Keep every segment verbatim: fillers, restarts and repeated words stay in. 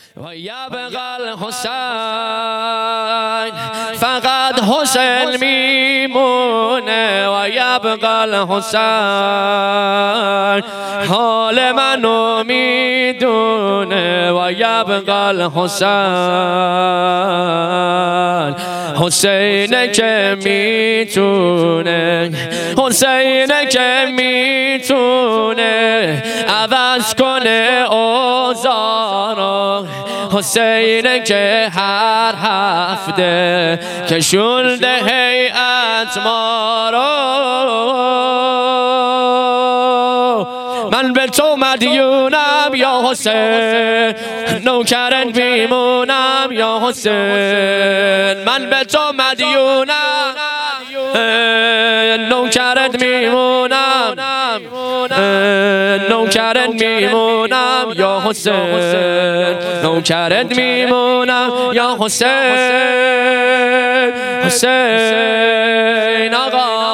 و یبقى الحسین، فقط حسین میمونه. و یبقى الحسین، حال منو میدونه. و یبقى الحسین، حسینه که میتونه، حسینه که میتونه عوض کنه اوضاع. حسینه که هر هفته کشونده هیئت ما رو. من به تو مدیونم یا حسین، نوکرت میمونم یا حسین. من به تو مدیونم، نوکرت میمونم، نوکرت میمونم یا حسین. نوکرت میمونم یا حسین. حسین آقا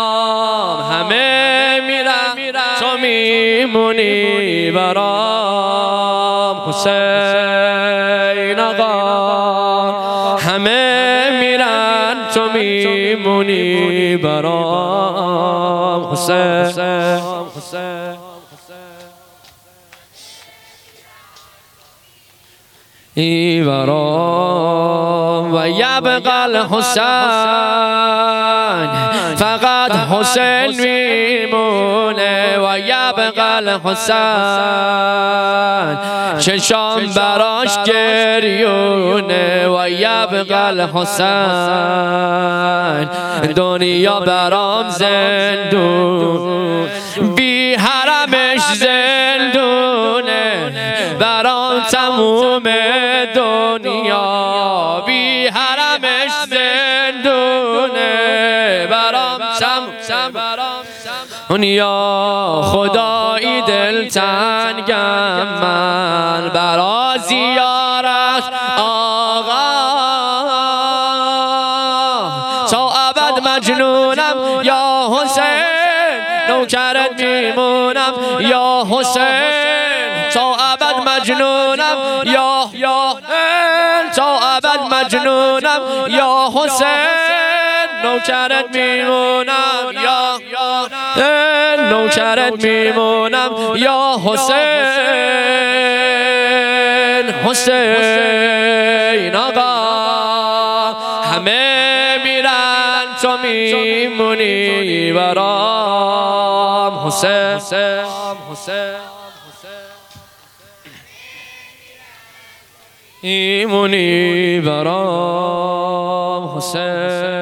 همه میرن تو میمونی برام. حسین آقا همه میرن تو میمونی برام. حسین ای برام. و یبقى الحسین، فقط حسین میمونه. و یبقى الحسین، چشام براش گریونه. و یبقى الحسین، دنیا برام زندون، بی حرمش زندونه. برام تموم دنیا، بی حرمش زندونه. برام تموم دنیا. خدایی دلتنگم من برا زیارت آقا. تا ابد مجنونم یا حسین، نوکرت میمونم یا حسین. تا ابد مجنونم یا یا تا ابد مجنونم یا حسین. نوکرت میمونم یا یا نوکرت میمونم یا حسین. حسین آقا همه میرن تو میمونی برام. حسین میمونی برام. حسین